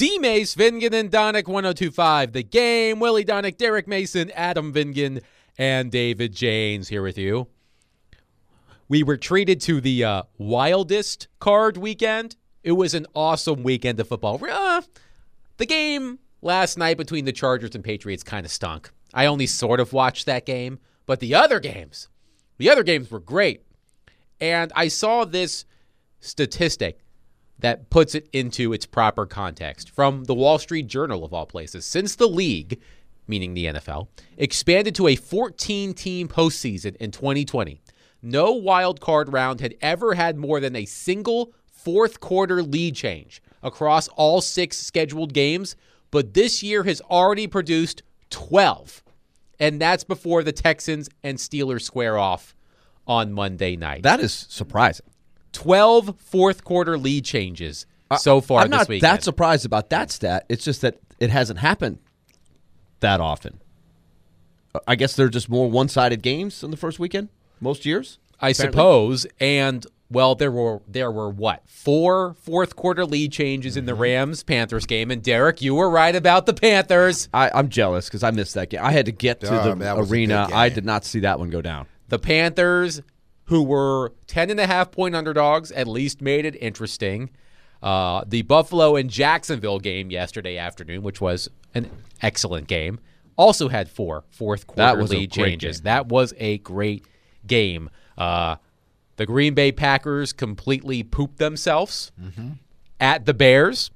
D-Mace, Vingan, and Donick, 102.5 The Game. Willie Donick, Derek Mason, Adam Vingan, and David Janes here with you. We were treated to the wildest card weekend. It was an awesome weekend of football. The game last night between the Chargers and Patriots kind of stunk. I only sort of watched that game, but the other games were great. And I saw this statistic that puts it into its proper context from the Wall Street Journal, of all places. Since the league, meaning the NFL, expanded to a 14-team postseason in 2020, no wild card round had ever had more than a single fourth-quarter lead change across all 6 scheduled games, but this year has already produced 12, and that's before the Texans and Steelers square off on Monday night. That is surprising. 12 fourth-quarter lead changes so far this weekend. I'm not that surprised about that stat. It's just that it hasn't happened that often. I guess they're just more one-sided games in the first weekend most years? I suppose. And, well, there were what? 4 fourth-quarter lead changes in the Rams-Panthers game. And, Derek, you were right about the Panthers. I'm jealous because I missed that game. I had to get to the arena. I did not see that one go down. The Panthers, who were 10.5-point underdogs, at least made it interesting. The Buffalo and Jacksonville game yesterday afternoon, which was an excellent game, also had 4 fourth-quarter lead changes. That was a great game. The Green Bay Packers completely pooped themselves at the Bears.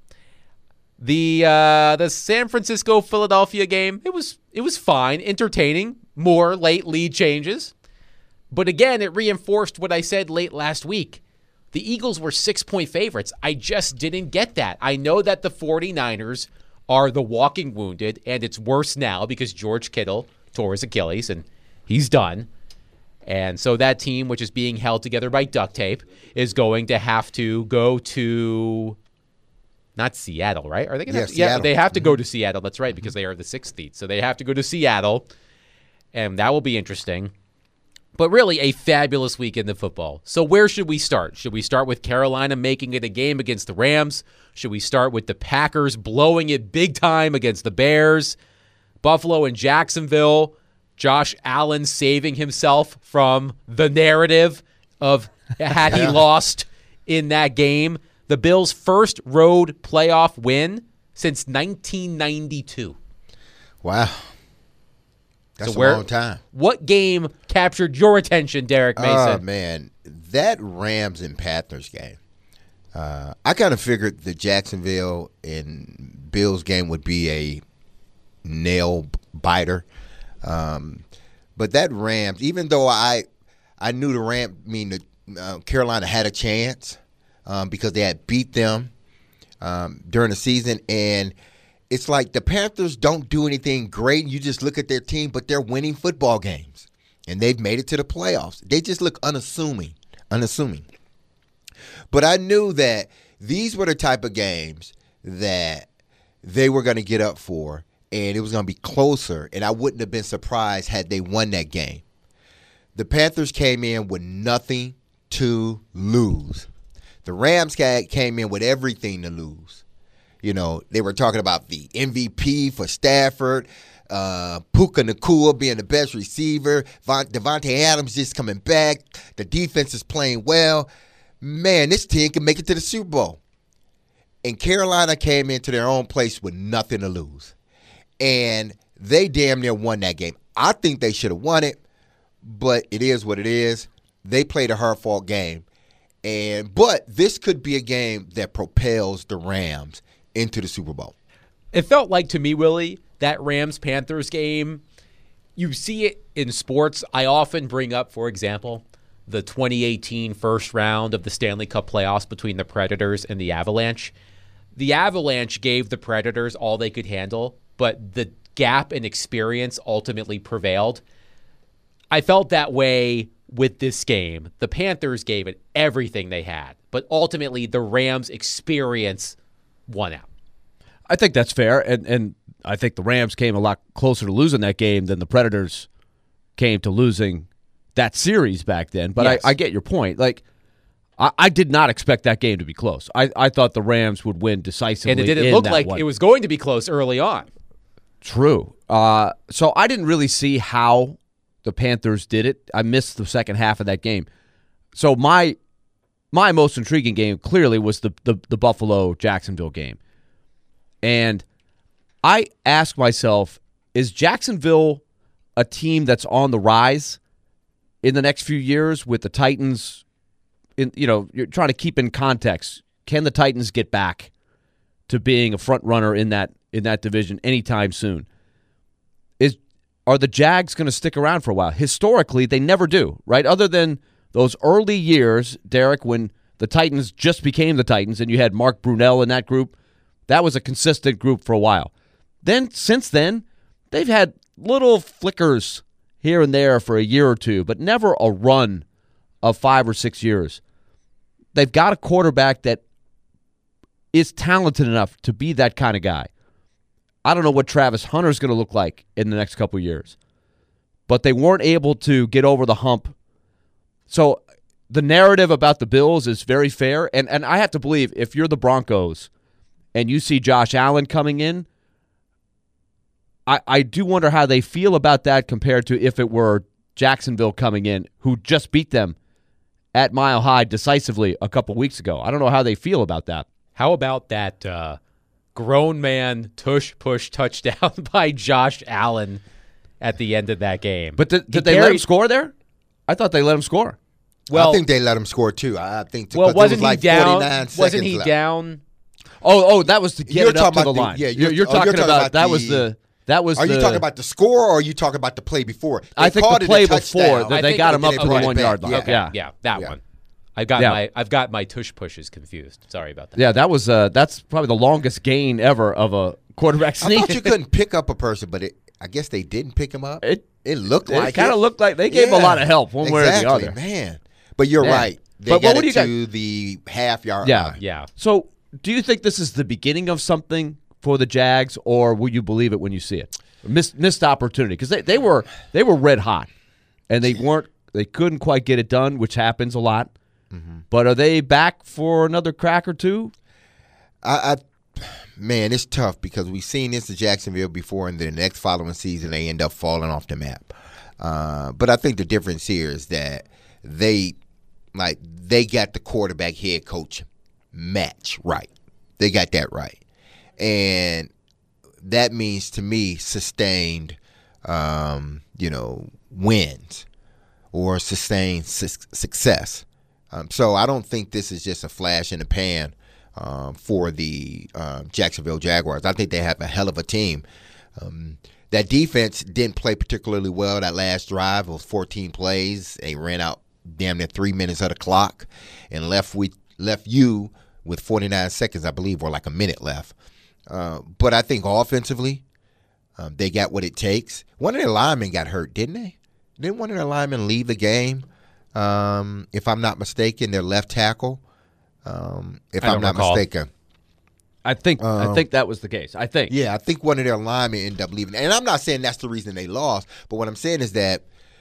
The San Francisco-Philadelphia game, it was fine, entertaining, more late lead changes. But again, it reinforced what I said late last week. The Eagles were 6-point favorites. I just didn't get that. I know that the 49ers are the walking wounded, and it's worse now because George Kittle tore his Achilles, and he's done. And so that team, which is being held together by duct tape, is going to have to go to not Seattle, right? Are they going to? Yeah, they have to go to Seattle. That's right, because they are the 6th seed. So they have to go to Seattle, and that will be interesting. But really, a fabulous weekend of football. So where should we start? Should we start with Carolina making it a game against the Rams? Should we start with the Packers blowing it big time against the Bears? Buffalo and Jacksonville, Josh Allen saving himself from the narrative of had he lost in that game. The Bills' first road playoff win since 1992. Wow. That's a long time. What game captured your attention, Derek Mason? Oh, man. That Rams and Panthers game. I kind of figured the Jacksonville and Bills game would be a nail biter. But that Rams, even though I knew Carolina had a chance because they had beat them during the season, and it's like the Panthers don't do anything great. You just look at their team, but they're winning football games, and they've made it to the playoffs. They just look unassuming. But I knew that these were the type of games that they were going to get up for, and it was going to be closer, and I wouldn't have been surprised had they won that game. The Panthers came in with nothing to lose. The Rams came in with everything to lose. You know, they were talking about the MVP for Stafford, Puka Nacua being the best receiver, Devontae Adams just coming back, the defense is playing well. Man, this team can make it to the Super Bowl. And Carolina came into their own place with nothing to lose. And they damn near won that game. I think they should have won it, but it is what it is. They played a hard-fought game. But this could be a game that propels the Rams into the Super Bowl. It felt like to me, Willie, that Rams-Panthers game, you see it in sports. I often bring up, for example, the 2018 first round of the Stanley Cup playoffs between the Predators and the Avalanche. The Avalanche gave the Predators all they could handle, but the gap in experience ultimately prevailed. I felt that way with this game. The Panthers gave it everything they had, but ultimately the Rams' experience won out. I think that's fair, and I think the Rams came a lot closer to losing that game than the Predators came to losing that series back then. But yes. I get your point. Like, I did not expect that game to be close. I thought the Rams would win decisively. And it didn't in look that like one. it was going to be close early on. True. So I didn't really see how the Panthers did it. I missed the second half of that game. So my most intriguing game clearly was the Buffalo-Jacksonville game. And I ask myself, is Jacksonville a team that's on the rise in the next few years with the Titans? You're trying to keep in context. Can the Titans get back to being a front runner in that division anytime soon? Are the Jags going to stick around for a while? Historically, they never do, right? Other than those early years, Derek, when the Titans just became the Titans and you had Mark Brunell in that group, that was a consistent group for a while. Then, since then, they've had little flickers here and there for a year or two, but never a run of 5 or 6 years. They've got a quarterback that is talented enough to be that kind of guy. I don't know what Travis Hunter's going to look like in the next couple of years, but they weren't able to get over the hump. So the narrative about the Bills is very fair, and I have to believe if you're the Broncos and you see Josh Allen coming in, I do wonder how they feel about that compared to if it were Jacksonville coming in, who just beat them at Mile High decisively a couple weeks ago. I don't know how they feel about that. How about that grown man tush-push touchdown by Josh Allen at the end of that game? But did they let him score there? I thought they let him score. Well, I think they let him score too. I think. Well, wasn't like he down? 49 seconds Wasn't he left. down? Oh, that was to get You're it up to talking the about line. you're talking talking about about that the- was the. That was Are the, you talking about the score, or are you talking about the play before? I think called the it a play touchdown. before, I they think got him they up to put the it 1 back. yard line. Yeah. Yeah, that Yeah. one. I've got my tush pushes confused. Sorry about that. Yeah, that was that's probably the longest gain ever of a quarterback I sneak. thought you couldn't pick up a person, but I guess they didn't pick him up. It looked like kind of looked like they gave him a lot of help one way or the other. man. But you're Yeah. right. They But got what do it you to the half-yard Yeah. line. Yeah. So, do you think this is the beginning of something for the Jags, or will you believe it when you see it? Missed opportunity because they were red hot, and they couldn't quite get it done, which happens a lot. Mm-hmm. But are they back for another crack or two? Man, it's tough because we've seen this to Jacksonville before, and the next following season they end up falling off the map. But I think the difference here is that they got the quarterback head coach match right. They got that right, and that means to me sustained, wins or sustained success. So I don't think this is just a flash in the pan for the Jacksonville Jaguars. I think they have a hell of a team. That defense didn't play particularly well that last drive. It was 14 plays. They ran out damn near 3 minutes of the clock and left you with 49 seconds, I believe, or like a minute left. But I think offensively, they got what it takes. One of their linemen got hurt, didn't they? Didn't one of their linemen leave the game? If I'm not mistaken, their left tackle. If I'm not mistaken. I think that was the case. I think. Yeah, I think one of their linemen ended up leaving. And I'm not saying that's the reason they lost, but what I'm saying is that,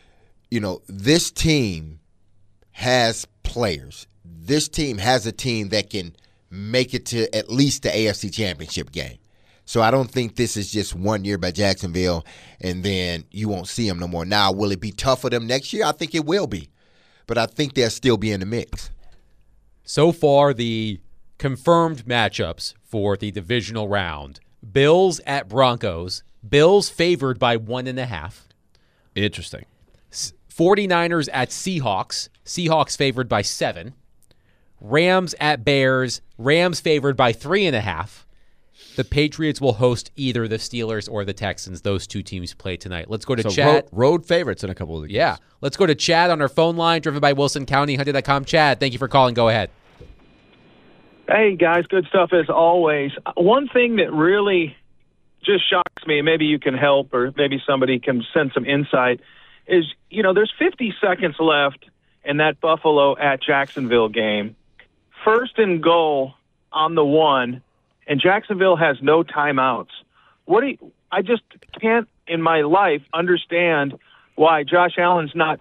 this team has players. This team has a team that can make it to at least the AFC Championship game. So I don't think this is just 1 year by Jacksonville and then you won't see them no more. Now, will it be tough for them next year? I think it will be. But I think they'll still be in the mix. So far, the confirmed matchups for the divisional round: Bills at Broncos. Bills favored by 1.5. Interesting. 49ers at Seahawks. Seahawks favored by 7. Rams at Bears. Rams favored by 3.5. The Patriots will host either the Steelers or the Texans. Those two teams play tonight. Let's go to Chad. Road favorites in a couple of the games. Yeah. Let's go to Chad on our phone line, driven by Wilson County, Hunter.com. Chad, thank you for calling. Go ahead. Hey, guys, good stuff as always. One thing that really just shocks me, maybe you can help or maybe somebody can send some insight, is, there's 50 seconds left in that Buffalo at Jacksonville game. First and goal on the 1, and Jacksonville has no timeouts. I just can't in my life understand why Josh Allen's not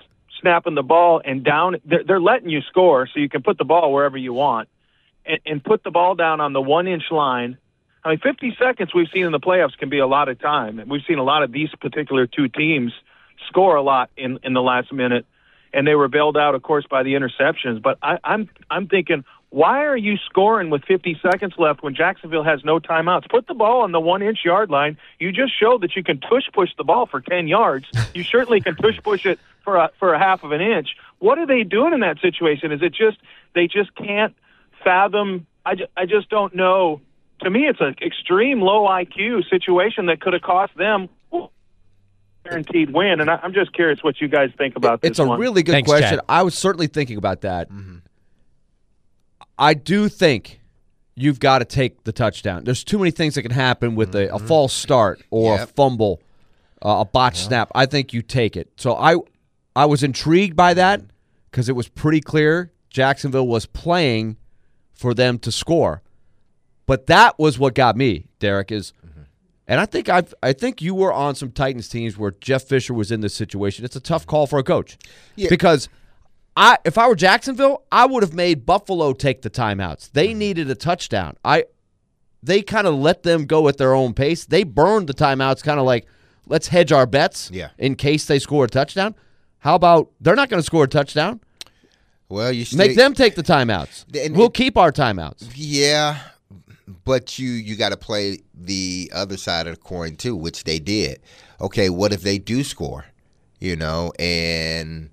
snapping the ball and down. They're letting you score, so you can put the ball wherever you want, and put the ball down on the 1-inch line. I mean, 50 seconds we've seen in the playoffs can be a lot of time. We've seen a lot of these particular two teams score a lot in the last minute, and they were bailed out, of course, by the interceptions. But I'm thinking, why are you scoring with 50 seconds left when Jacksonville has no timeouts? Put the ball on the 1-inch yard line. You just showed that you can push the ball for 10 yards. You certainly can push it for a half of an inch. What are they doing in that situation? Is it just they just can't fathom? I just don't know. To me, it's an extreme low IQ situation that could have cost them guaranteed win. And I'm just curious what you guys think about this. It's a really good Thanks, question. Chad. I was certainly thinking about that. Mm-hmm. I do think you've got to take the touchdown. There's too many things that can happen with a false start or a fumble, a botched snap. I think you take it. So I was intrigued by that because it was pretty clear Jacksonville was playing for them to score. But that was what got me, Derek, and I think you were on some Titans teams where Jeff Fisher was in this situation. It's a tough call for a coach. Yeah. Because if I were Jacksonville, I would have made Buffalo take the timeouts. They needed a touchdown. They kind of let them go at their own pace. They burned the timeouts kind of like, let's hedge our bets in case they score a touchdown. How about they're not going to score a touchdown? Well, make them take the timeouts. We'll keep our timeouts. Yeah. But you got to play the other side of the coin too, which they did. Okay, what if they do score? And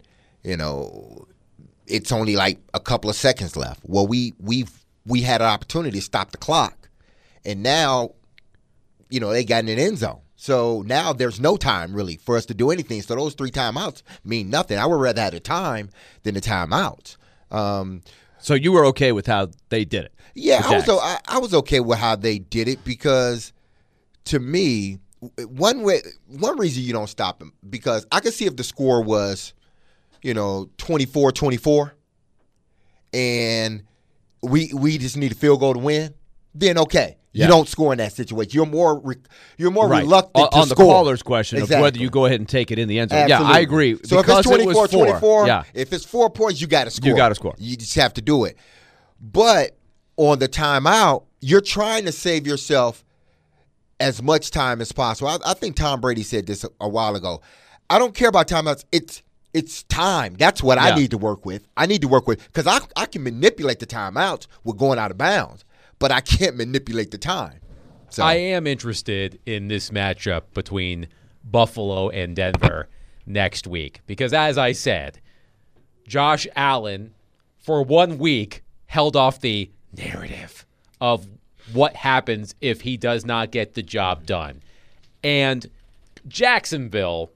it's only like a couple of seconds left. Well, we had an opportunity to stop the clock, and now, they got in an end zone. So now there's no time really for us to do anything. So those 3 timeouts mean nothing. I would rather have the time than the timeouts. So you were okay with how they did it? Yeah, I was okay with how they did it because, to me, one reason you don't stop them, because I could see if the score was, 24-24, and we just need a field goal to win, then okay. Yeah. You don't score in that situation. You're more right. reluctant to on score. The caller's question of whether you go ahead and take it in the end zone. Absolutely. Yeah, I agree. So if it's 24-24, yeah. if it's 4 points, you got to score. You got to score. You just have to do it. But on the timeout, you're trying to save yourself as much time as possible. I think Tom Brady said this a while ago. I don't care about timeouts. It's time. That's what I need to work with. Because I can manipulate the timeouts with going out of bounds, but I can't manipulate the time. So I am interested in this matchup between Buffalo and Denver next week because, as I said, Josh Allen, for 1 week, held off the narrative of what happens if he does not get the job done. And Jacksonville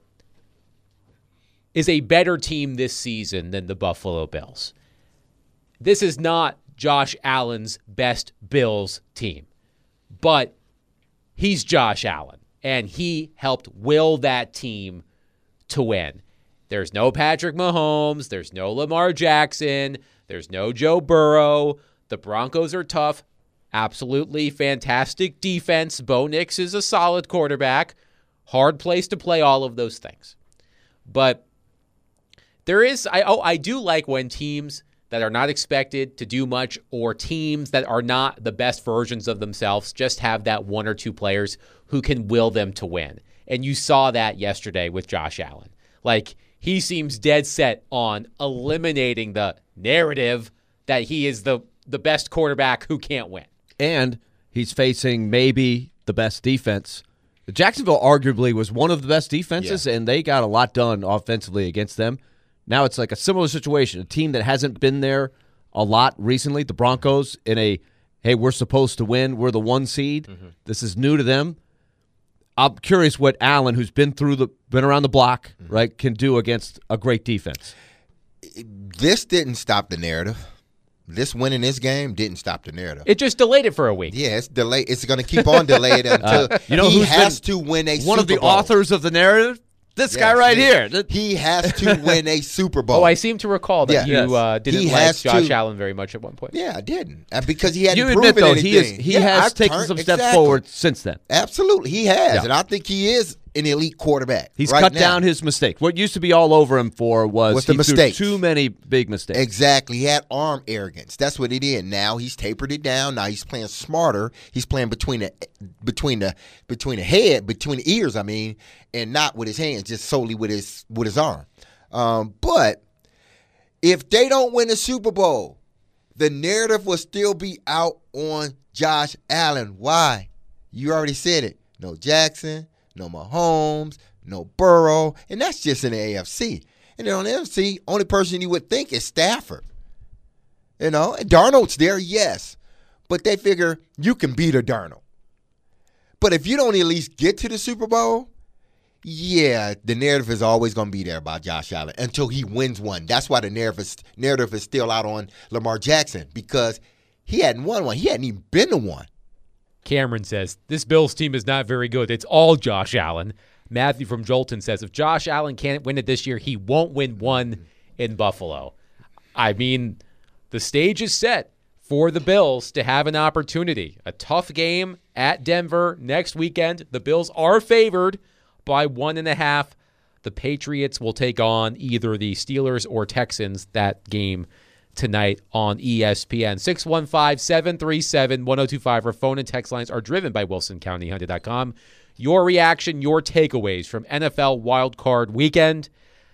is a better team this season than the Buffalo Bills. This is not Josh Allen's best Bills team, but he's Josh Allen, and he helped will that team to win. There's no Patrick Mahomes. There's no Lamar Jackson. There's no Joe Burrow. The Broncos are tough. Absolutely fantastic defense. Bo Nix is a solid quarterback. Hard place to play, all of those things. But there is, I do like when teams that are not expected to do much or teams that are not the best versions of themselves just have that 1 or 2 players who can will them to win. And you saw that yesterday with Josh Allen. Like, he seems dead set on eliminating the narrative that he is the best quarterback who can't win. And he's facing maybe the best defense. Jacksonville arguably was one of the best defenses, and they got a lot done offensively against them. Now it's like a similar situation, a team that hasn't been there a lot recently. The Broncos in a, hey, we're supposed to win. We're the 1 seed. Mm-hmm. This is new to them. I'm curious what Allen, who's been around the block, right, can do against a great defense. This didn't stop the narrative. This winning this game didn't stop the narrative. It just delayed it for a week. Yeah, it's delayed. It's going to keep on delayed until he has to win a Super Bowl. One of the authors of the narrative? This guy right here. He has to win a Super Bowl. Oh, I seem to recall that you didn't like Josh Allen very much at one point. Yeah, I didn't. Because he hadn't proven anything. He has taken some steps forward since then. Absolutely, he has. Yeah. And I think he is an elite quarterback. He's right cut now. down his mistakes. What used to be all over him for was the he threw mistakes. too many big mistakes. Exactly. He had arm arrogance. That's what he did. Now he's tapered it down. Now he's playing smarter. He's playing between the ears, and not with his hands, just solely with his arm. But if they don't win the Super Bowl, the narrative will still be out on Josh Allen. Why? You already said it. No Jackson, no Mahomes, no Burrow, and that's just in the AFC. And then on the NFC, only person you would think is Stafford. And Darnold's there, yes, but they figure you can beat a Darnold. But if you don't at least get to the Super Bowl, yeah, the narrative is always going to be there about Josh Allen until he wins one. That's why the narrative is still out on Lamar Jackson, because he hadn't won one. He hadn't even been to one. Cameron says, this Bills team is not very good. It's all Josh Allen. Matthew from Jolton says, if Josh Allen can't win it this year, he won't win one in Buffalo. The stage is set for the Bills to have an opportunity. A tough game at Denver next weekend. The Bills are favored by 1.5. The Patriots will take on either the Steelers or Texans that game tonight on ESPN. 615-737-1025. Our phone and text lines are driven by WilsonCountyHyundai.com. Your reaction, your takeaways from NFL Wild Card Weekend.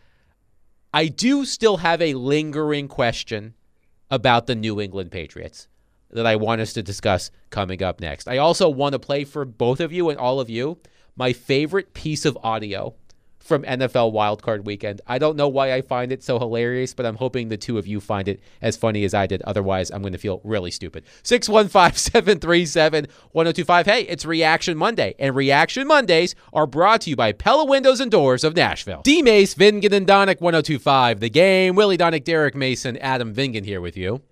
I do still have a lingering question about the New England Patriots that I want us to discuss coming up next. I also want to play for both of you and all of you my favorite piece of audio from NFL Wild Card Weekend. I don't know why I find it so hilarious, but I'm hoping the two of you find it as funny as I did. Otherwise, I'm going to feel really stupid. 615-737-1025. Hey, it's Reaction Monday, and Reaction Mondays are brought to you by Pella Windows and Doors of Nashville. D. Mace, Vingan, and Donick, 1025. The Game. Willie Donick, Derek Mason, Adam Vingan here with you.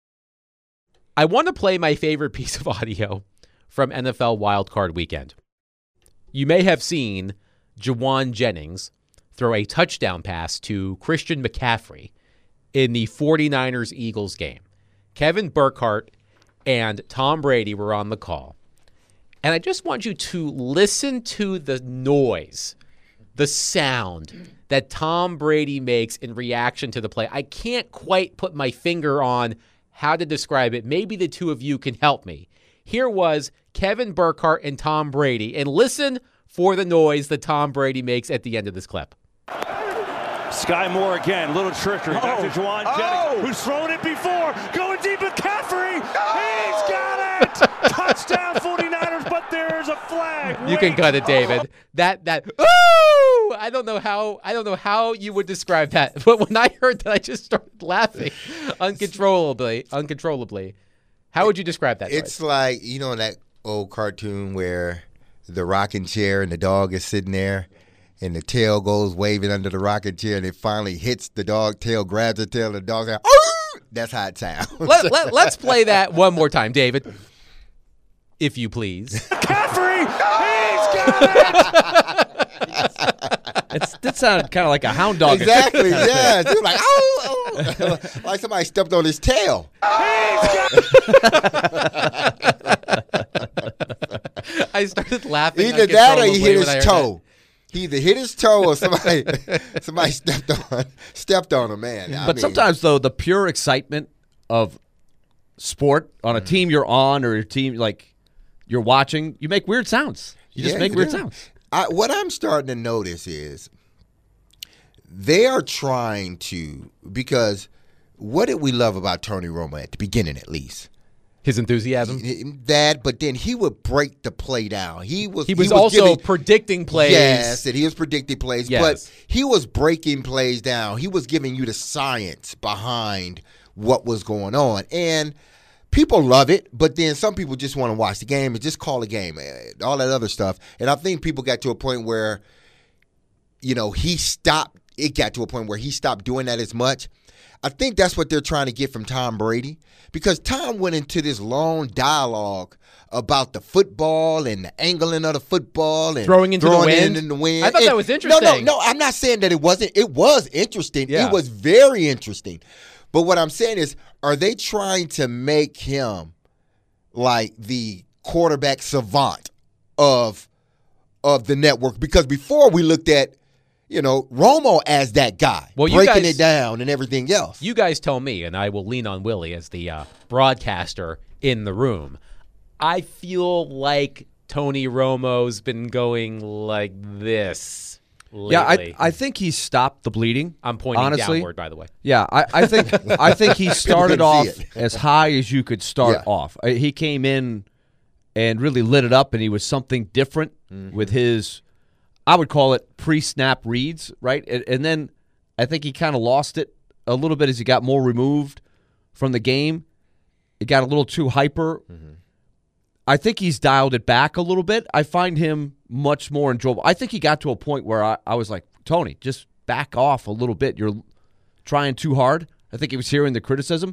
I want to play my favorite piece of audio from NFL Wild Card Weekend. You may have seen Jawan Jennings throw a touchdown pass to Christian McCaffrey in the 49ers-Eagles game. Kevin Burkhardt and Tom Brady were on the call. And I just want you to listen to the noise, the sound that Tom Brady makes in reaction to the play. I can't quite put my finger on how to describe it. Maybe the two of you can help me. Here was Kevin Burkhardt and Tom Brady. And listen for the noise that Tom Brady makes at the end of this clip. Sky Moore again, little trickery. Back to Jawan Jennings, who's thrown it before. Going deep with McCaffrey. He's got it. Touchdown 49ers, but there's a flag. You can cut it, David. That ooh! I don't know how you would describe that. But when I heard that, I just started laughing uncontrollably. How would you describe that? It's like, that old cartoon where the rocking chair and the dog is sitting there and the tail goes waving under the rocking chair and it finally hits the dog, tail grabs the tail, and the dog's like, oh! That's how it sounds. Let's play that one more time, David, if you please. McCaffrey, he's got it. That sounded kind of like a hound dog. Exactly, yeah. It's like, oh, like somebody stepped on his tail. I started laughing. Either that or he hit his toe. He either hit his toe or somebody stepped on him, man. But sometimes, though, the pure excitement of sport on a team you're on or a team like you're watching, you make weird sounds. You just make weird sounds. What I'm starting to notice is they are trying to, because what did we love about Tony Romo at the beginning, at least? His enthusiasm. But then he would break the play down. He was also predicting plays. Yes, that he was predicting plays. Yes. But he was breaking plays down. He was giving you the science behind what was going on. And people love it, but then some people just want to watch the game and just call the game, all that other stuff. And I think people got to a point where, he stopped. It got to a point where he stopped doing that as much. I think that's what they're trying to get from Tom Brady, because Tom went into this long dialogue about the football and the angling of the football and throwing into the wind. I thought that was interesting. No, I'm not saying that it wasn't. It was interesting. Yeah. It was very interesting. But what I'm saying is, are they trying to make him like the quarterback savant of of the network, because before we looked at, Romo as that guy, breaking it down and everything else. You guys tell me, and I will lean on Willie as the broadcaster in the room. I feel like Tony Romo's been going like this lately. Yeah, I think he stopped the bleeding. I'm pointing honestly. downward, by the way. Yeah, I think he started off as high as you could start off. He came in and really lit it up, and he was something different with his, I would call it pre-snap reads, right? And then I think he kind of lost it a little bit as he got more removed from the game. It got a little too hyper. I think he's dialed it back a little bit. I find him much more enjoyable. I think he got to a point where I was like, Tony, just back off a little bit. You're trying too hard. I think he was hearing the criticism.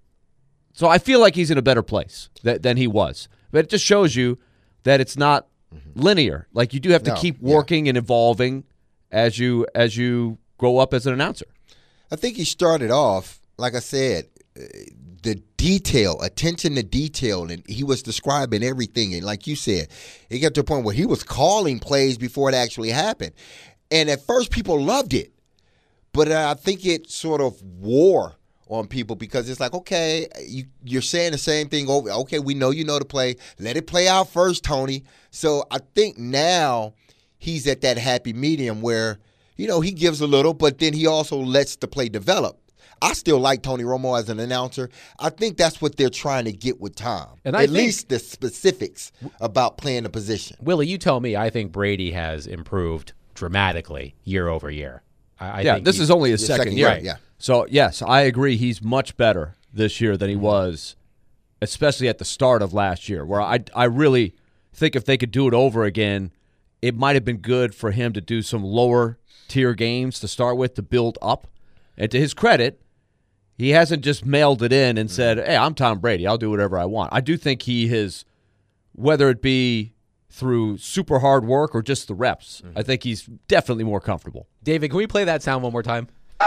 So I feel like he's in a better place than he was. But it just shows you that it's not linear. Like, you do have to keep working and evolving as you grow up as an announcer. I think he started off, like I said, the detail, attention to detail, and he was describing everything. And like you said, it got to a point where he was calling plays before it actually happened. And at first, people loved it. But I think it sort of wore on people, because it's like, okay, you're saying the same thing over. Okay, we know you know the play. Let it play out first, Tony. So I think now he's at that happy medium where, he gives a little, but then he also lets the play develop. I still like Tony Romo as an announcer. I think that's what they're trying to get with Tom. And at least the specifics about playing the position. Willie, you tell me. I think Brady has improved dramatically year over year. I think this is only his second year. Right. Yeah. So, yes, I agree. He's much better this year than he was, especially at the start of last year, where I really think if they could do it over again, it might have been good for him to do some lower-tier games to start with to build up. And to his credit, he hasn't just mailed it in and said, hey, I'm Tom Brady. I'll do whatever I want. I do think he has, whether it be through super hard work or just the reps, I think he's definitely more comfortable. David, can we play that sound one more time?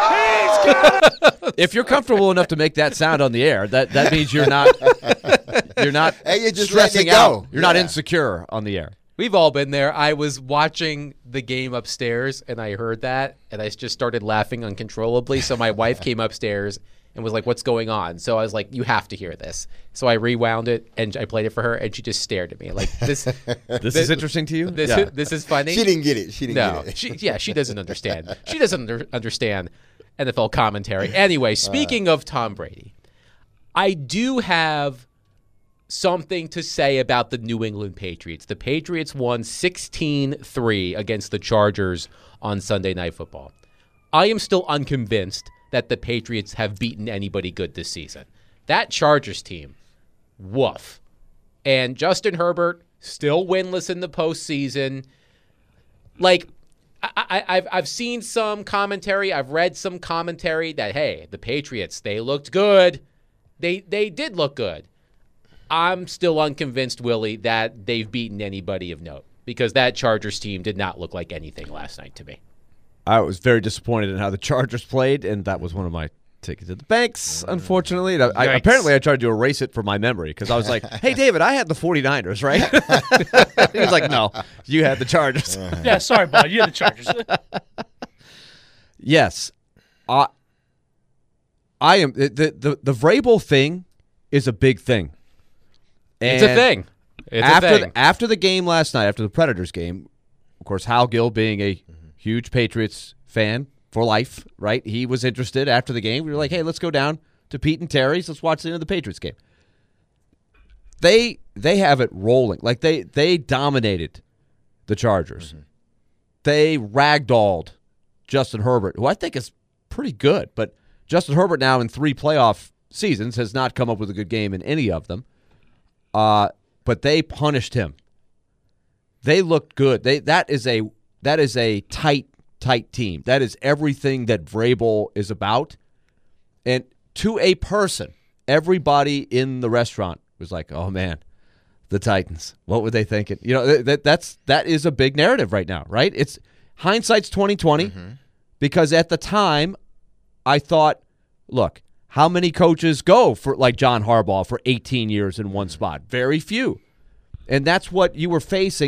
If you're comfortable enough to make that sound on the air, that means you're not Hey, you're just stressing letting it go. out. You're not insecure on the air. We've all been there. I was watching the game upstairs, and I heard that, and I just started laughing uncontrollably. So my wife came upstairs and was like, what's going on? So I was like, you have to hear this. So I rewound it, and I played it for her, and she just stared at me like, this is interesting to you? This is funny? She didn't get it. She didn't get it. She doesn't understand. She doesn't understand NFL commentary. Anyway, speaking of Tom Brady, I do have something to say about the New England Patriots. The Patriots won 16-3 against the Chargers on Sunday Night Football. I am still unconvinced that the Patriots have beaten anybody good this season. That Chargers team, woof. And Justin Herbert, still winless in the postseason. Like, I've seen some commentary, I've read some commentary that, hey, the Patriots, they looked good. They did look good. I'm still unconvinced, Willie, that they've beaten anybody of note, because that Chargers team did not look like anything last night to me. I was very disappointed in how the Chargers played, and that was one of my tickets at the banks, unfortunately. And apparently I tried to erase it from my memory because I was like, hey, David, I had the 49ers, right? He was like, no, you had the Chargers. Yeah, sorry, bud. You had the Chargers. Yes. I am the Vrabel thing is a big thing. And it's a thing. After the game last night, after the Predators game, of course, Hal Gill being a huge Patriots fan for life, right? He was interested after the game. We were like, hey, let's go down to Pete and Terry's. Let's watch the end of the Patriots game. They have it rolling. Like, they dominated the Chargers. Mm-hmm. They ragdolled Justin Herbert, who I think is pretty good. But Justin Herbert now in 3 playoff seasons has not come up with a good game in any of them. But they punished him. They looked good. That is a tight team. That is everything that Vrabel is about. And to a person, everybody in the restaurant was like, "Oh man, the Titans. What were they thinking?" You know, that is a big narrative right now, right? It's hindsight's 20/20 because at the time I thought, look, how many coaches go for like John Harbaugh for 18 years in one spot? Very few. And that's what you were facing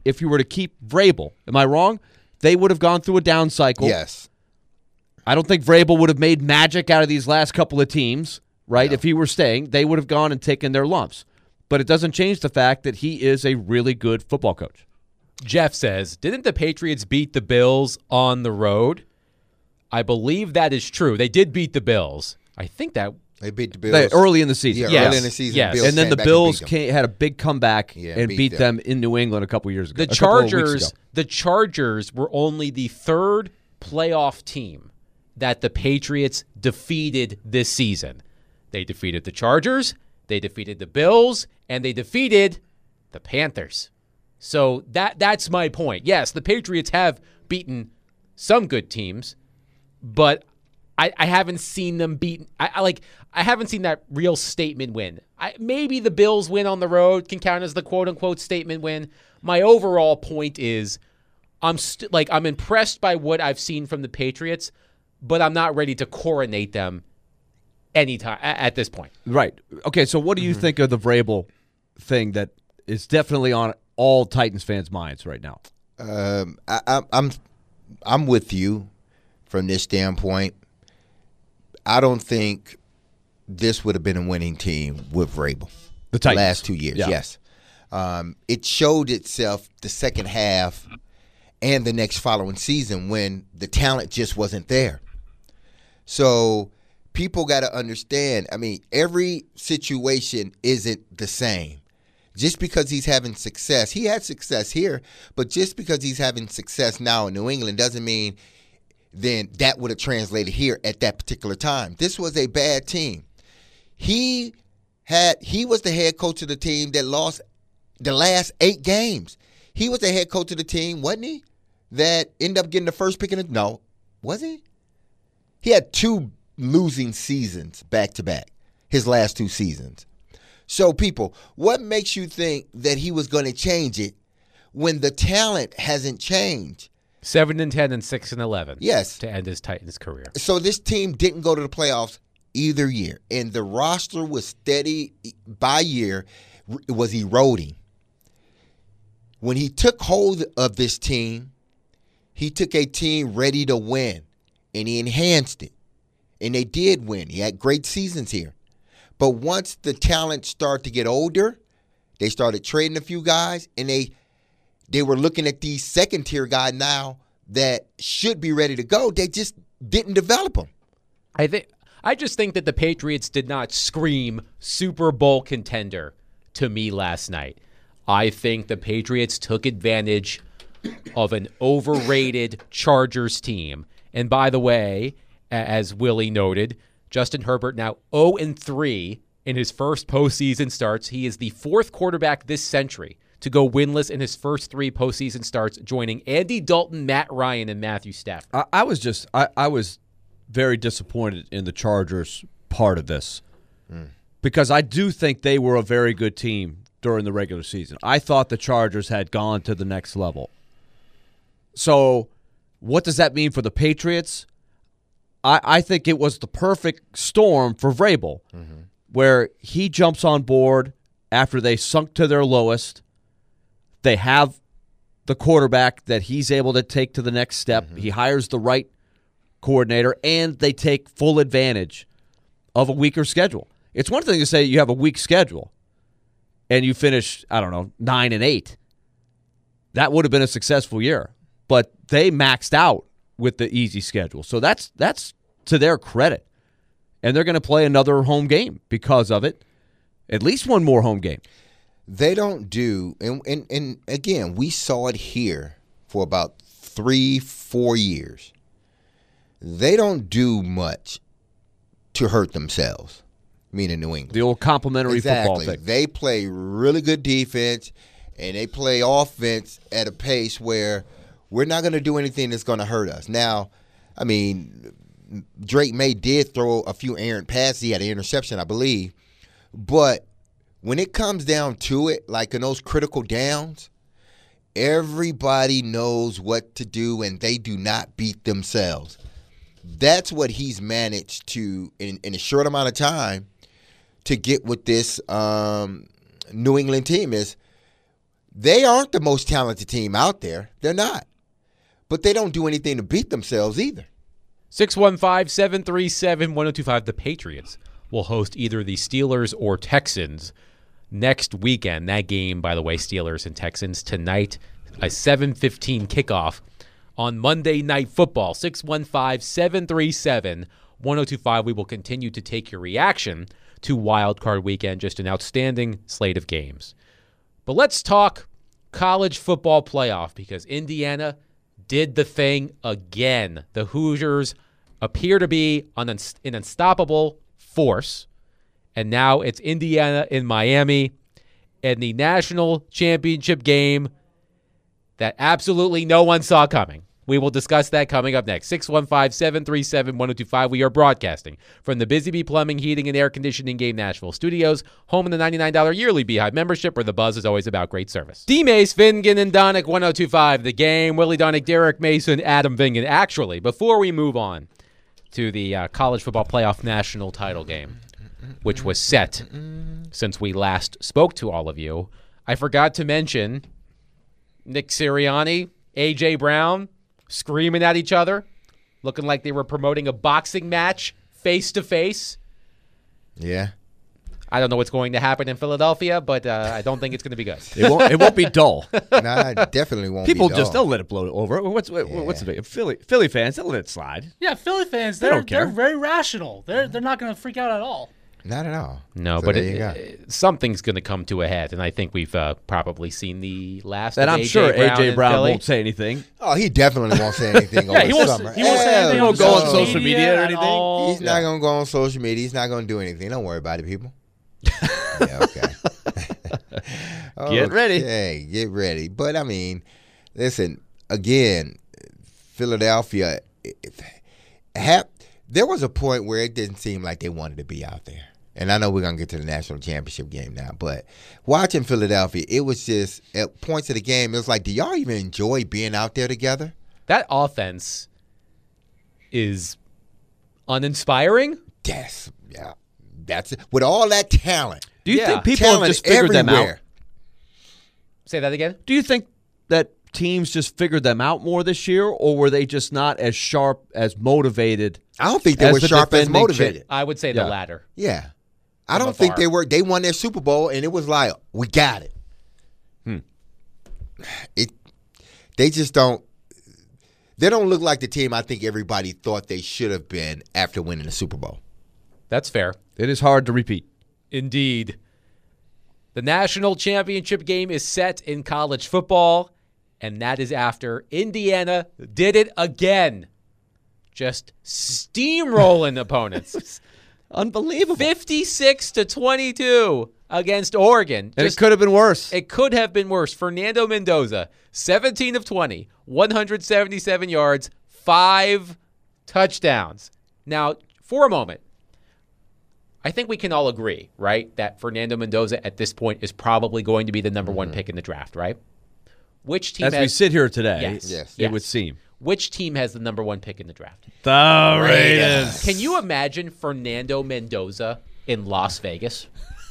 if you were to keep Vrabel. Am I wrong? They would have gone through a down cycle. Yes. I don't think Vrabel would have made magic out of these last couple of teams, right? No. If he were staying, they would have gone and taken their lumps. But it doesn't change the fact that he is a really good football coach. Jeff says, didn't the Patriots beat the Bills on the road? I believe that is true. They did beat the Bills. I think that They beat the Bills Early in the season. Yeah, Yes. early in the season. Yes. Bills And then came the back Bills beat them. had a big comeback Yeah, and beat beat them them. in New England a couple years ago. the a couple of weeks ago. Chargers were only the third playoff team that the Patriots defeated this season. They defeated the Chargers, they defeated the Bills, and they defeated the Panthers. So that's my point. Yes, the Patriots have beaten some good teams, but I haven't seen them beaten. I haven't seen that real statement win. Maybe the Bills win on the road can count as the quote unquote statement win. My overall point is I'm impressed by what I've seen from the Patriots, but I'm not ready to coronate them anytime at this point. Right. Okay, so what do you think of the Vrabel thing that is definitely on all Titans fans' minds right now? I'm with you from this standpoint. I don't think this would have been a winning team with Vrabel. The Titans. Last 2 years, Yeah. yes. It showed itself the second half and the next following season when the talent just wasn't there. So people got to understand, every situation isn't the same. Just because he's having success, he had success here, but just because he's having success now in New England doesn't mean then that would have translated here at that particular time. This was a bad team. He was the head coach of the team that lost the last 8 games. He was the head coach of the team, wasn't he? That ended up getting the first pick in the no, was he? He had 2 losing seasons back to back, his last 2 seasons. So people, what makes you think that he was going to change it when the talent hasn't changed? 7-10 and 6-11. Yes. To end his Titans career. So this team didn't go to the playoffs either year, and the roster was steady by year. It was eroding. When he took hold of this team, he took a team ready to win, and he enhanced it. And they did win. He had great seasons here. But once the talent started to get older, they started trading a few guys, and they were looking at these second-tier guys now that should be ready to go. They just didn't develop them. I just think that the Patriots did not scream Super Bowl contender to me last night. I think the Patriots took advantage of an overrated Chargers team. And by the way, as Willie noted, Justin Herbert now 0-3 in his first postseason starts. He is the 4th quarterback this century to go winless in his first 3 postseason starts, joining Andy Dalton, Matt Ryan, and Matthew Stafford. I was very disappointed in the Chargers part of this because I do think they were a very good team during the regular season. I thought the Chargers had gone to the next level. So what does that mean for the Patriots? I think it was the perfect storm for Vrabel, where he jumps on board after they sunk to their lowest. They have the quarterback that he's able to take to the next step. He hires the right coordinator, and they take full advantage of a weaker schedule. It's one thing to say you have a weak schedule and you finish, 9-8. That would have been a successful year. But they maxed out with the easy schedule. So that's to their credit. And they're going to play another home game because of it. At least one more home game. They don't do, and again, we saw it here for about 3-4 years. They don't do much to hurt themselves, meaning New England. The old complimentary football thing. They play really good defense, and they play offense at a pace where we're not going to do anything that's going to hurt us. Now, Drake May did throw a few errant passes. He had an interception, I believe. But when it comes down to it, like in those critical downs, everybody knows what to do, and they do not beat themselves. That's what he's managed to, in a short amount of time, to get with this New England team is They aren't the most talented team out there. They're not. But they don't do anything to beat themselves either. 615-737-1025. The Patriots will host either the Steelers or Texans next weekend. That game, by the way, Steelers and Texans tonight, a 7:15 kickoff on Monday Night Football. 615-737-1025. We will continue to take your reaction to Wild Card Weekend. Just an outstanding slate of games. But let's talk college football playoff because Indiana did the thing again. The Hoosiers appear to be an unstoppable force, and now it's Indiana in Miami in the national championship game that absolutely no one saw coming. We will discuss that coming up next. 615-737-1025. We are broadcasting from the Busy Bee Plumbing, Heating, and Air Conditioning Game Nashville Studios, home of the $99 yearly Beehive membership, where the buzz is always about great service. D-Mace, Vingan, and Donick, 1025. The Game, Willie Donick, Derek Mason, Adam Vingan. Actually, before we move on to the college football playoff national title game, which was set since we last spoke to all of you, I forgot to mention Nick Sirianni, A.J. Brown, screaming at each other, looking like they were promoting a boxing match face-to-face. Yeah. I don't know what's going to happen in Philadelphia, but I don't think it's going to be good. It won't be dull. Nah, it definitely won't People be just dull. they'll let it blow over. What's the big Philly fans? They'll let it slide. Yeah, Philly fans, They don't care. they're very rational. They're not going to freak out at all. Not at all. No, So but there you go. something's going to come to a head, and I think we've probably seen the last And of I'm A.J. sure Brown A.J. in Brown Philly. won't say anything. Oh, he definitely won't say anything over He won't summer. say anything. He won't go on no. social media or at anything. all. He's not going to go on social media. He's not going to do anything. Don't worry about it, people. Yeah, okay. Get ready. Okay, get ready. But, I mean, listen, again, Philadelphia, there was a point where it didn't seem like they wanted to be out there. And I know we're going to get to the national championship game now, but watching Philadelphia, it was just, at points of the game, it was like, do y'all even enjoy being out there together? That offense is uninspiring. Yes. Yeah. That's it. With all that talent. Do you Yeah. think people have Talent just figured them out? everywhere. Say that again. Do you think that teams just figured them out more this year, or were they just not as sharp, as motivated? I don't think they As were the sharp as defending motivated. I would say Yeah. the latter. Yeah. I From don't think afar. they were. They won their Super Bowl, and it was like, we got it. They just don't. They don't look like the team I think everybody thought they should have been after winning the Super Bowl. That's fair. It is hard to repeat. Indeed. The national championship game is set in college football, and that is after Indiana did it again. Just steamrolling opponents. Unbelievable. 56-22 against Oregon. And it could have been worse. It could have been worse. Fernando Mendoza, 17 of 20, 177 yards, 5 touchdowns. Now, for a moment, I think we can all agree, right, that Fernando Mendoza at this point is probably going to be the number one pick in the draft, right? Which team As we has sit here today, Yes. Yes. it would seem. Which team has the number one pick in the draft? The Raiders. Can you imagine Fernando Mendoza in Las Vegas?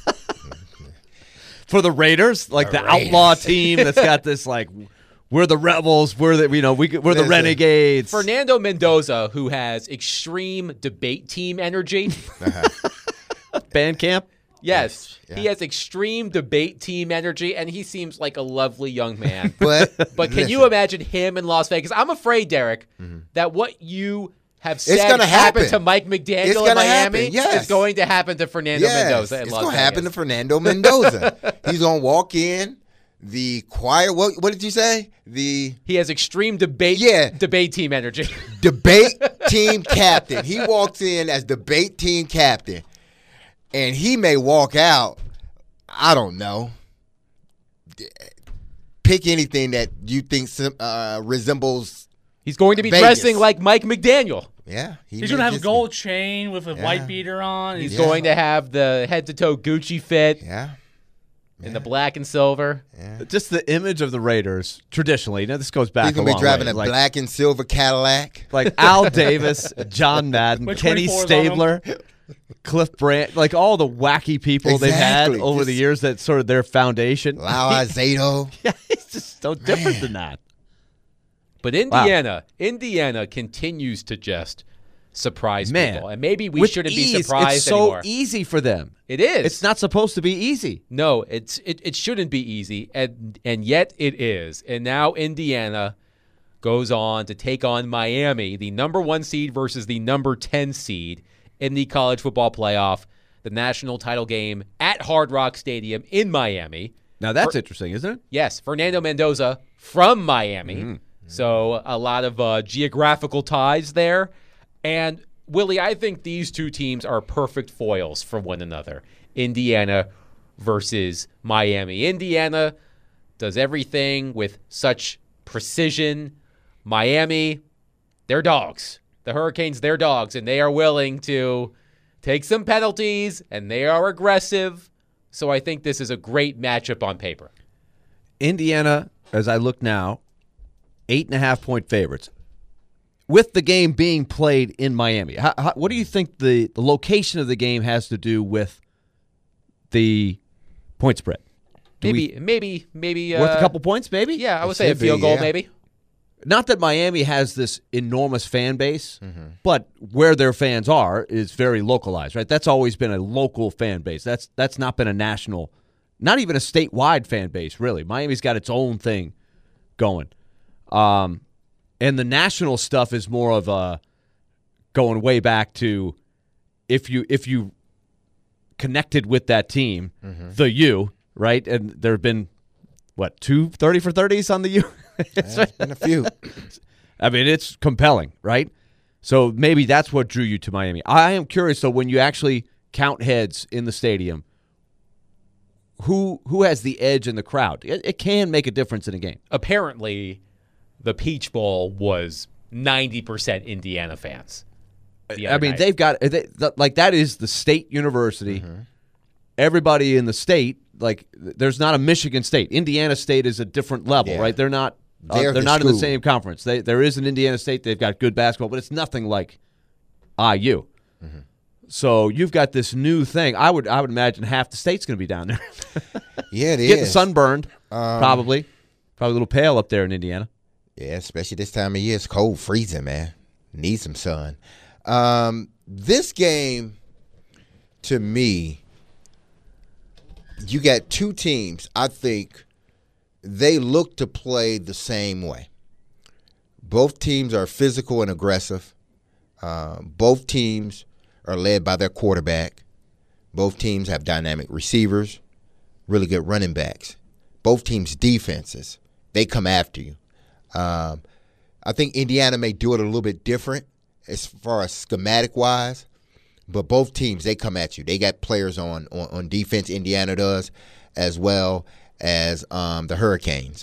For the Raiders, like the outlaw team that's got this, like, we're the rebels, we're the we're the renegades. Fernando Mendoza, who has extreme debate team energy. Band camp. Yes, Yeah. he has extreme debate team energy, and he seems like a lovely young man. But Can you imagine him in Las Vegas? I'm afraid, Derek, that what you have said gonna happened happen. to Mike McDaniel It's in gonna Miami happen, yes. is going to happen to Fernando Mendoza in it's Las gonna Vegas. happen to Fernando Mendoza. He's gonna walk in. The choir. What did you say? The He has extreme debate team energy. debate team captain. He walks in as debate team captain, and he may walk out. I don't know. Pick anything that you think resembles. He's going to be Vegas. dressing like Mike McDaniel. Yeah, He's going to have a gold chain with a white beater on. He's going to have the head-to-toe Gucci fit Yeah, in the black and silver. Just the image of the Raiders, traditionally. Now, this goes back he's gonna a be long driving way. a Like, black and silver Cadillac. like Al Davis, John Madden, With Kenny 24s on Stabler. Cliff Brandt, like all the wacky people they've had Exactly. over the years. That's sort of their foundation. Lau Azado. Yeah, it's just so different than that. But Indiana continues to just surprise people. And maybe we with shouldn't ease, be surprised it's so anymore. easy for them. It is. It's not supposed to be easy. No, it shouldn't be easy, and yet it is. And now Indiana goes on to take on Miami, the number 1 seed versus the number 10 seed in the college football playoff, the national title game at Hard Rock Stadium in Miami. Now that's interesting, isn't it? Yes, Fernando Mendoza from Miami. So a lot of geographical ties there. And, Willie, I think these two teams are perfect foils for one another. Indiana versus Miami. Indiana does everything with such precision. Miami, they're dogs. The Hurricanes, they're dogs, and they are willing to take some penalties, and they are aggressive. So I think this is a great matchup on paper. Indiana, as I look now, 8.5-point favorites. With the game being played in Miami, what do you think the location of the game has to do with the point spread? Maybe Worth a couple points, maybe? Yeah, I would say a field goal, maybe. Not that Miami has this enormous fan base, but where their fans are is very localized, right? That's always been a local fan base. That's not been a national, not even a statewide fan base, really. Miami's got its own thing going. And the national stuff is more of a going way back to if you connected with that team, the U, right? And there have been, 2 30 for 30s on the U? There's been a few. I mean, it's compelling, right? So maybe that's what drew you to Miami. I am curious, though, when you actually count heads in the stadium, who has the edge in the crowd? It can make a difference in a game. Apparently, the Peach Bowl was 90% Indiana fans. I mean, they've got that is the state university. Everybody in the state, there's not a Michigan State. Indiana State is a different level, right? They're not. They're not in the same conference. There is an Indiana State. They've got good basketball, but it's nothing like IU. So you've got this new thing. I would imagine half the state's going to be down there. Yeah, it is. Getting sunburned, probably a little pale up there in Indiana. Yeah, especially this time of year. It's cold, freezing, man. Need some sun. This game, to me, you got two teams, I think, they look to play the same way. Both teams are physical and aggressive. Both teams are led by their quarterback. Both teams have dynamic receivers, really good running backs. Both teams' defenses, they come after you. I think Indiana may do it a little bit different as far as schematic-wise, but both teams, they come at you. They got players on defense, Indiana does, as well as the Hurricanes.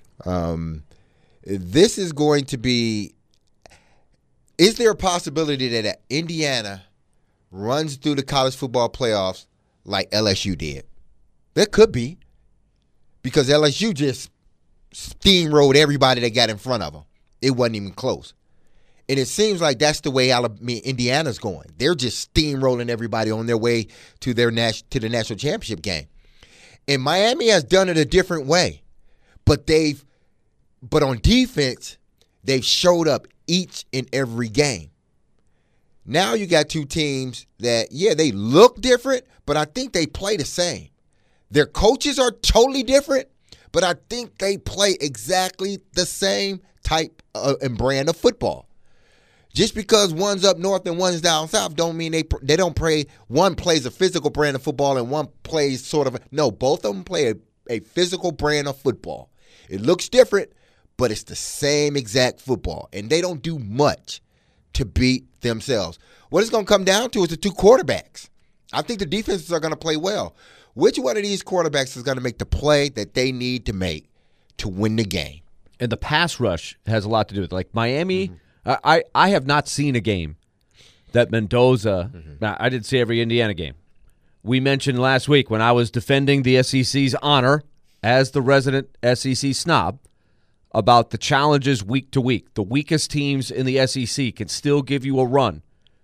This is going to be – is there a possibility that Indiana runs through the college football playoffs like LSU did? There could be, because LSU just steamrolled everybody that got in front of them. It wasn't even close. And it seems like that's the way Indiana's going. They're just steamrolling everybody on their way to the national championship game. And Miami has done it a different way. But on defense, they've showed up each and every game. Now you got two teams that, yeah, they look different, but I think they play the same. Their coaches are totally different, but I think they play exactly the same type and brand of football. Just because one's up north and one's down south don't mean they don't play. One plays a physical brand of football and one plays both of them play a physical brand of football. It looks different, but it's the same exact football, and they don't do much to beat themselves. What it's going to come down to is the two quarterbacks. I think the defenses are going to play well. Which one of these quarterbacks is going to make the play that they need to make to win the game? And the pass rush has a lot to do with it. Like Miami, I have not seen a game that Mendoza, I didn't see every Indiana game. We mentioned last week when I was defending the SEC's honor as the resident SEC snob about the challenges week to week. The weakest teams in the SEC can still give you a run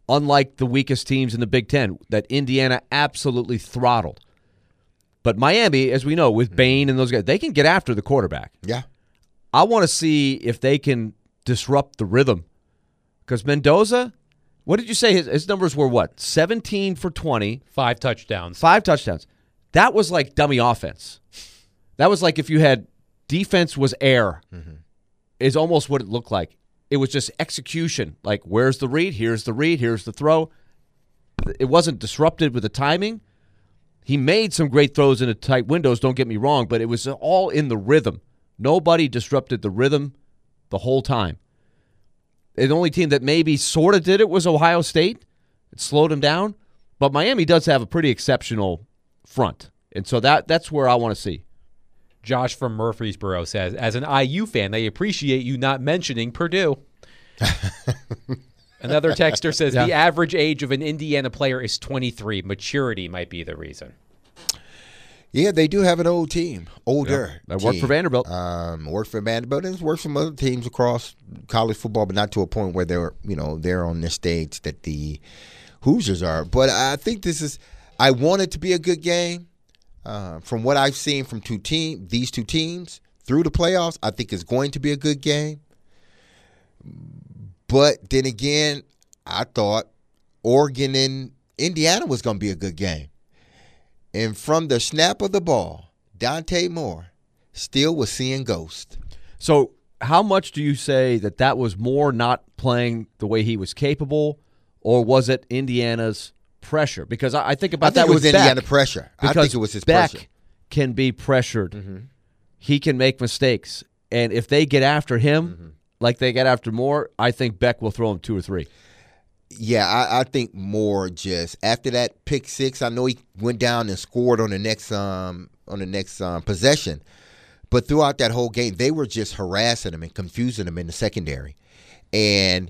unlike the weakest teams in the Big Ten that Indiana absolutely throttled. But Miami, as we know, with Bain and those guys, they can get after the quarterback. Yeah. I want to see if they can disrupt the rhythm. Because Mendoza, what did you say? His numbers were what? 17 for 20. 5 touchdowns. 5 touchdowns. That was like dummy offense. That was like if you had defense was air, is almost what it looked like. It was just execution. Like, where's the read? Here's the read. Here's the throw. It wasn't disrupted with the timing. He made some great throws into tight windows, don't get me wrong, but it was all in the rhythm. Nobody disrupted the rhythm the whole time. The only team that maybe sort of did it was Ohio State. It slowed him down. But Miami does have a pretty exceptional front. And so that's where I want to see. Josh from Murfreesboro says, as an IU fan, they appreciate you not mentioning Purdue. Another texter says, the average age of an Indiana player is 23. Maturity might be the reason. Yeah, they do have an old team, older. That worked for Vanderbilt. Worked for Vanderbilt, and it's worked for other teams across college football, but not to a point where they're on this stage that the Hoosiers are. But I think I want it to be a good game. From what I've seen from these two teams through the playoffs, I think it's going to be a good game. But then again, I thought Oregon and Indiana was going to be a good game. And from the snap of the ball, Dante Moore still was seeing ghosts. So how much do you say that was more not playing the way he was capable, or was it Indiana's pressure? Because I think about that with Beck. Indiana pressure. I think it was his Beck pressure. Can be pressured. He can make mistakes. And if they get after him like they get after Moore, I think Beck will throw him 2 or 3. Yeah, I think Moore just after that pick six. I know he went down and scored on the next possession, but throughout that whole game, they were just harassing him and confusing him in the secondary. And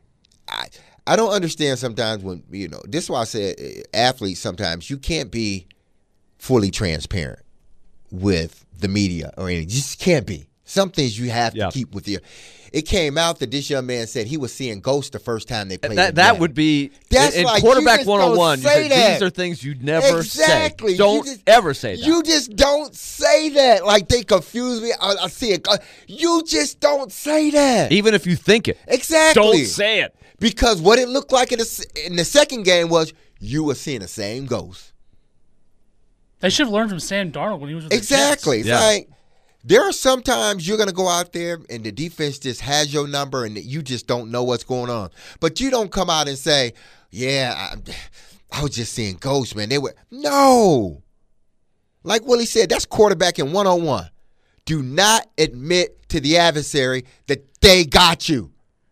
I don't understand sometimes when this is why I said athletes sometimes you can't be fully transparent with the media or anything. You just can't be. Some things you have to keep with you. It came out that this young man said he was seeing ghosts the first time they played. That would be in like, quarterback 101. These are things you'd never say. Exactly. Don't ever say that. You just don't say that. Like they confuse me. I see it. You just don't say that. Even if you think it. Exactly. Don't say it. Because what it looked like in the second game was you were seeing the same ghost. They should have learned from Sam Darnold when he was with exactly. the Jets. It's like there are some times you're going to go out there and the defense just has your number and you just don't know what's going on. But you don't come out and say, yeah, I was just seeing ghosts, man. No. Like Willie said, that's quarterbacking 101. Do not admit to the adversary that they got you.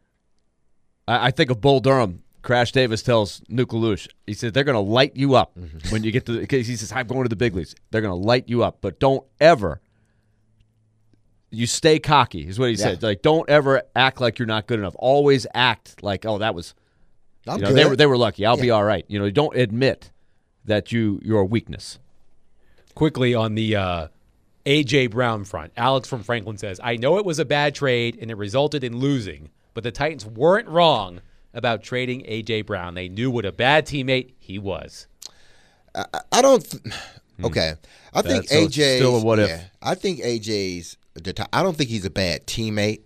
I think of Bull Durham. Crash Davis tells Nuke LaLoosh, he said, they're going to light you up when you get to – he says, I'm going to the big leagues. They're going to light you up. But don't ever – you stay cocky is what he said. Like, don't ever act like you're not good enough. Always act like, oh, that was – they were lucky. I'll be all right. Don't admit that you're a weakness. Quickly on the A.J. Brown front, Alex from Franklin says, I know it was a bad trade and it resulted in losing, but the Titans weren't wrong about trading A.J. Brown. They knew what a bad teammate he was. I don't okay. I think A.J. still a what if. I think A.J.'s I don't think he's a bad teammate.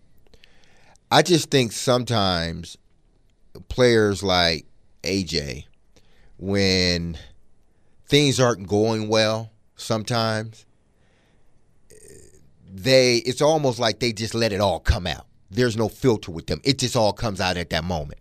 I just think sometimes players like A.J., when things aren't going well, sometimes it's almost like they just let it all come out. There's no filter with them. It just all comes out at that moment.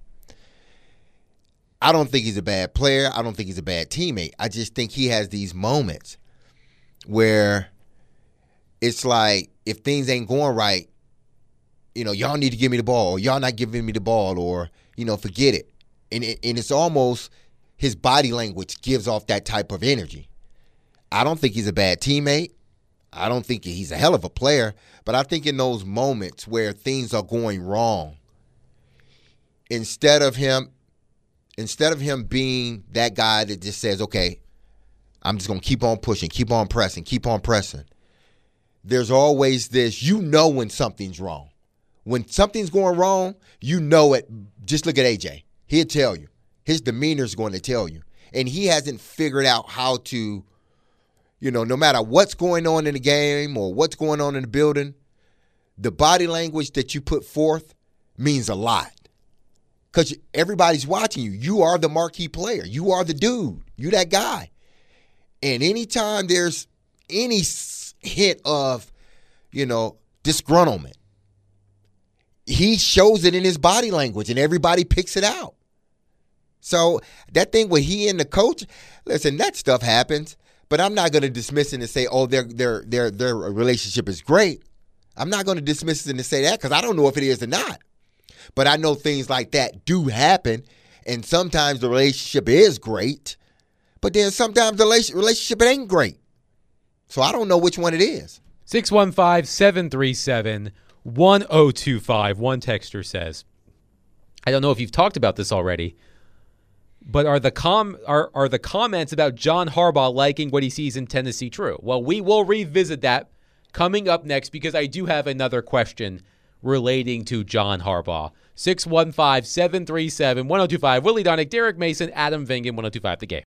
I don't think he's a bad player. I don't think he's a bad teammate. I just think he has these moments where it's like if things ain't going right, y'all need to give me the ball, or y'all not giving me the ball, or, forget it. And it's almost his body language gives off that type of energy. I don't think he's a bad teammate. I don't think he's a hell of a player, but I think in those moments where things are going wrong, instead of him being that guy that just says, okay, I'm just going to keep on pushing, keep on pressing, there's always this, when something's wrong. When something's going wrong, you know it. Just look at AJ. He'll tell you. His demeanor's going to tell you. And he hasn't figured out how to, no matter what's going on in the game or what's going on in the building, the body language that you put forth means a lot. Because everybody's watching you. You are the marquee player. You are the dude. You that guy. And anytime there's any hint of, disgruntlement, he shows it in his body language, and everybody picks it out. So that thing with he and the coach, listen, that stuff happens, but I'm not going to dismiss it and say, oh, their relationship is great. I'm not going to dismiss it and say that because I don't know if it is or not. But I know things like that do happen, and sometimes the relationship is great, but then sometimes the relationship it ain't great. So I don't know which one it is. 615-737-1025. One texter says, I don't know if you've talked about this already, but are the comments about John Harbaugh liking what he sees in Tennessee true? Well, we will revisit that coming up next because I do have another question relating to John Harbaugh. 615-737-1025. Willie Donick, Derek Mason, Adam Vingan, 1025 The Game.